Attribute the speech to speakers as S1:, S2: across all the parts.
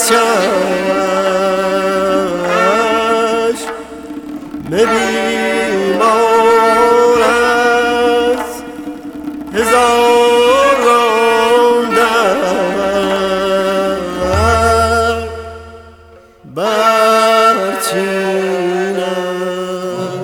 S1: چشم بیمار از هزاران درد برچینم.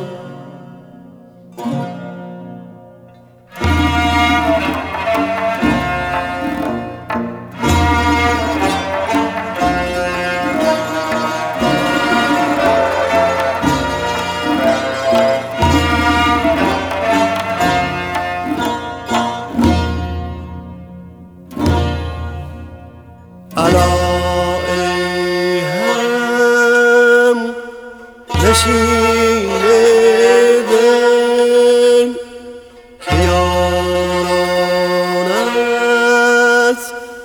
S1: الا ای هم نشین دل که یارانت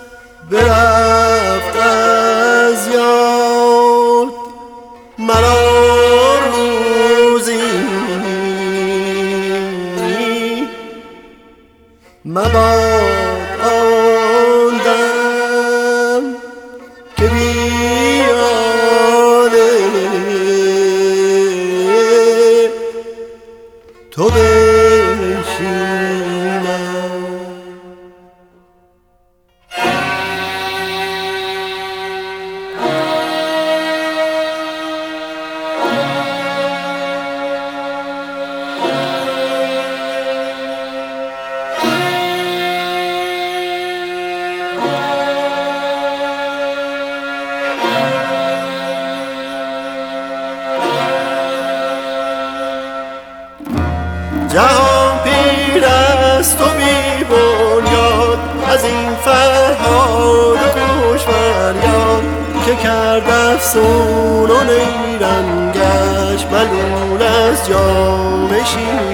S1: برفت از یاد، مرا روزی مباد آن دم که بیاده تو بنشینم. جهان پیر است و بی بنیاد، از این فرهاد و گوش فریاد که کرد افسون و نیرنگش ملول از جام شیر.